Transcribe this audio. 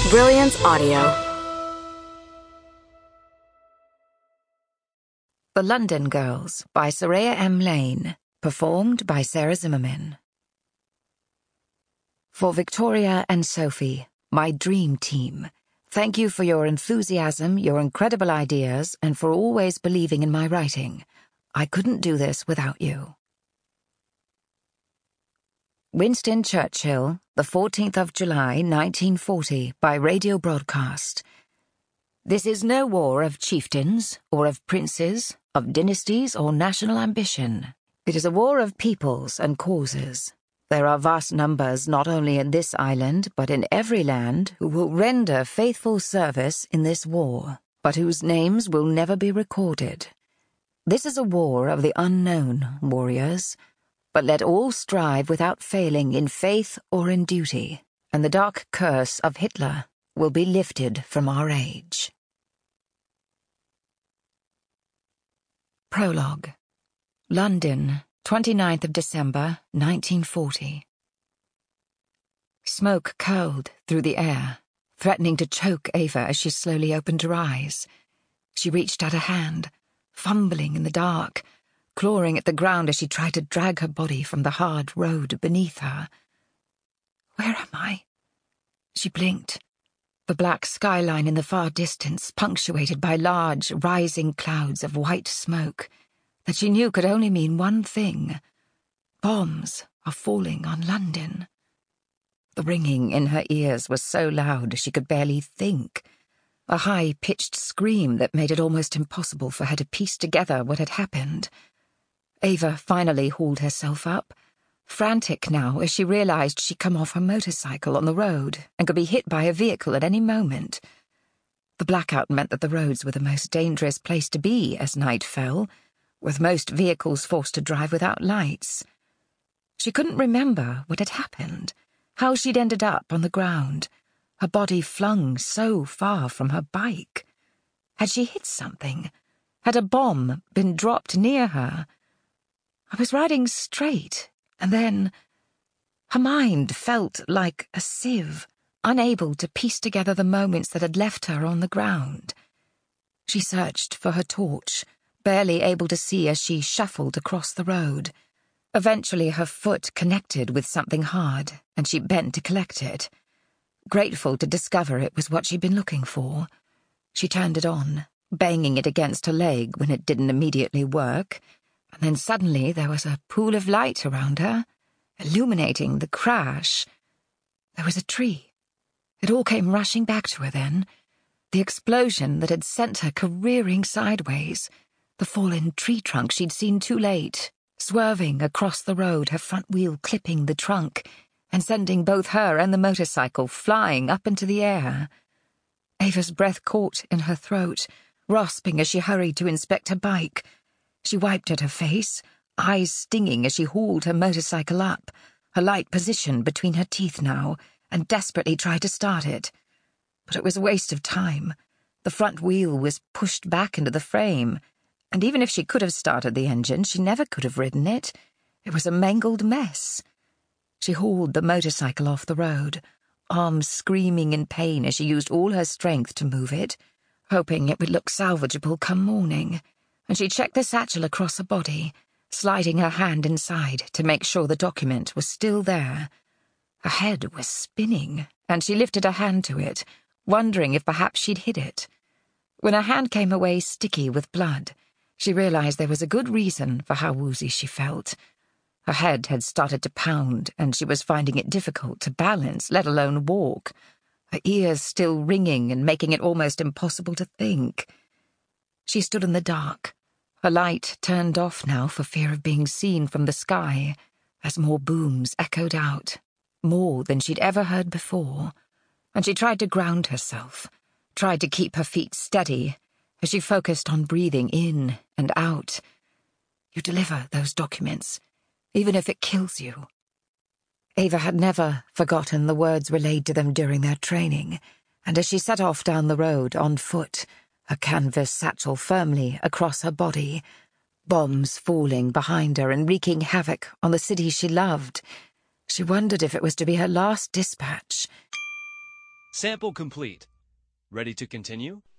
Brilliance Audio. The London Girls by Soraya M. Lane, performed by Sarah Zimmerman. For Victoria and Sophie, my dream team, thank you for your enthusiasm, your incredible ideas, and for always believing in my writing. I couldn't do this without you. Winston Churchill, the 14th of July, 1940, by radio broadcast. This is no war of chieftains, or of princes, of dynasties, or national ambition. It is a war of peoples and causes. There are vast numbers not only in this island, but in every land, who will render faithful service in this war, but whose names will never be recorded. This is a war of the unknown, warriors. But let all strive without failing in faith or in duty, and the dark curse of Hitler will be lifted from our age. Prologue. London, 29th of December, 1940. Smoke curled through the air, threatening to choke Ava as she slowly opened her eyes. She reached out a hand, fumbling in the dark, clawing at the ground as she tried to drag her body from the hard road beneath her. Where am I? She blinked. The black skyline in the far distance, punctuated by large, rising clouds of white smoke, that she knew could only mean one thing. Bombs are falling on London. The ringing in her ears was so loud she could barely think. A high-pitched scream that made it almost impossible for her to piece together what had happened. Ava finally hauled herself up, frantic now as she realized she'd come off her motorcycle on the road and could be hit by a vehicle at any moment. The blackout meant that the roads were the most dangerous place to be as night fell, with most vehicles forced to drive without lights. She couldn't remember what had happened, how she'd ended up on the ground, her body flung so far from her bike. Had she hit something? Had a bomb been dropped near her? I was riding straight, and then her mind felt like a sieve, unable to piece together the moments that had left her on the ground. She searched for her torch, barely able to see as she shuffled across the road. Eventually her foot connected with something hard, and she bent to collect it. Grateful to discover it was what she'd been looking for, she turned it on, banging it against her leg when it didn't immediately work. And then suddenly there was a pool of light around her, illuminating the crash. There was a tree. It all came rushing back to her then. The explosion that had sent her careering sideways. The fallen tree trunk she'd seen too late, swerving across the road, her front wheel clipping the trunk and sending both her and the motorcycle flying up into the air. Ava's breath caught in her throat, rasping as she hurried to inspect her bike. She wiped at her face, eyes stinging as she hauled her motorcycle up, her light position between her teeth now, and desperately tried to start it. But it was a waste of time. The front wheel was pushed back into the frame, and even if she could have started the engine, she never could have ridden it. It was a mangled mess. She hauled the motorcycle off the road, arms screaming in pain as she used all her strength to move it, hoping it would look salvageable come morning. And she checked the satchel across her body, sliding her hand inside to make sure the document was still there. Her head was spinning, and she lifted her hand to it, wondering if perhaps she'd hit it. When her hand came away sticky with blood, she realized there was a good reason for how woozy she felt. Her head had started to pound, and she was finding it difficult to balance, let alone walk, her ears still ringing and making it almost impossible to think. She stood in the dark, her light turned off now for fear of being seen from the sky, as more booms echoed out, more than she'd ever heard before, and she tried to ground herself, tried to keep her feet steady, as she focused on breathing in and out. You deliver those documents, even if it kills you. Ava had never forgotten the words relayed to them during their training, and as she set off down the road on foot, her canvas satchel firmly across her body, bombs falling behind her and wreaking havoc on the city she loved, she wondered if it was to be her last dispatch. Sample complete. Ready to continue?